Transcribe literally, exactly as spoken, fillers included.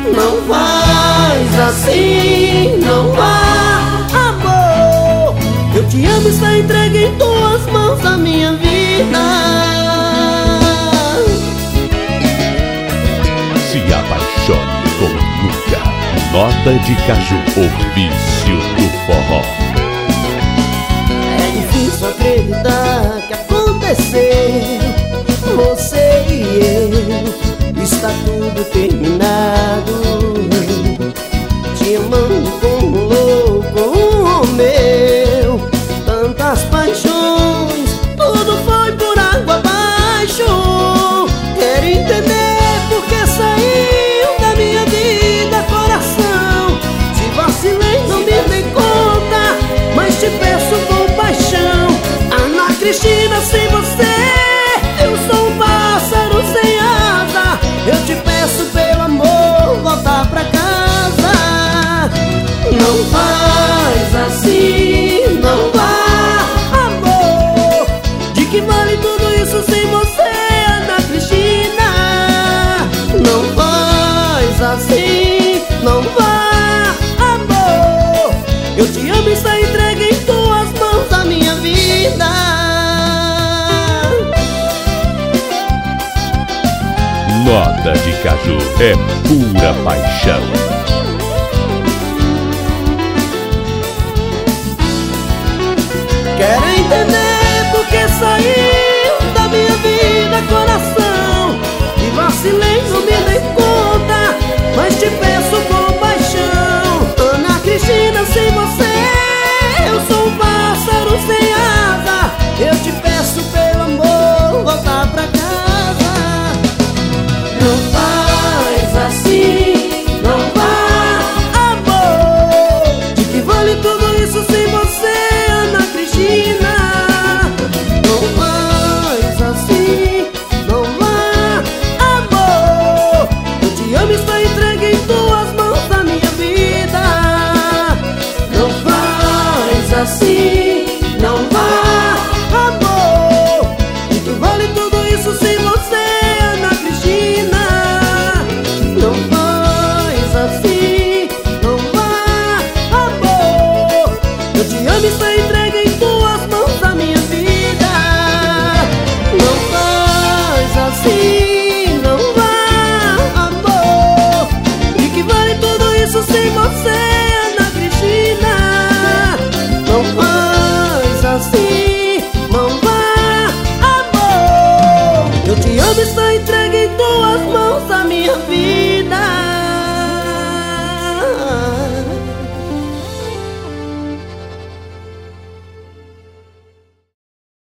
não faz assim, não vá, amor. Eu te amo, está entregue em tuas mãos a minha vida. Se apaixone como nunca. Nota de Caju, o vício do forró. É difícil acreditar que aconteceu. Você e eu, está tudo terminado. Te amando como um louco, um meu. Tantas paixões, tudo foi por água abaixo. Quero entender por que saiu da minha vida, coração. Se vacilei, não me dei conta, mas te peço com paixão. Ana Cristina, sem você eu sou um pássaro sem asa. Eu te peço pelo amor, voltar pra casa. Não faz assim, não vá, amor. De que vale tudo isso sem você, Ana Cristina? Não faz assim, não vá, amor. Eu te amo e está entregue em tuas mãos a minha vida. Nota de Caju é pura paixão. Quero entender por que saiu da minha vida, coração. E vacilei, não me dei conta, mas te peço com paixão. Ana Cristina, sem você eu sou um pássaro sem asa. Eu te peço pelo amor, voltar pra casa. Não faz assim, não vá, amor. De que vale tudo isso sem você, Ana Cristina? Não faz assim, não vá, amor. Eu te amo e estou entregue em tuas mãos a minha vida. Não faz assim, não vá, amor. De que vale tudo isso sem você, Ana Cristina? Não faz assim, não vá, amor. Eu te amo e estou entregue em tuas mãos a minha vida. Não faz assim, não vá, amor. De que vale tudo isso sem você, Ana Cristina? Não faz assim, não vá, amor. Eu te amo e estou entregue em tuas mãos a minha vida.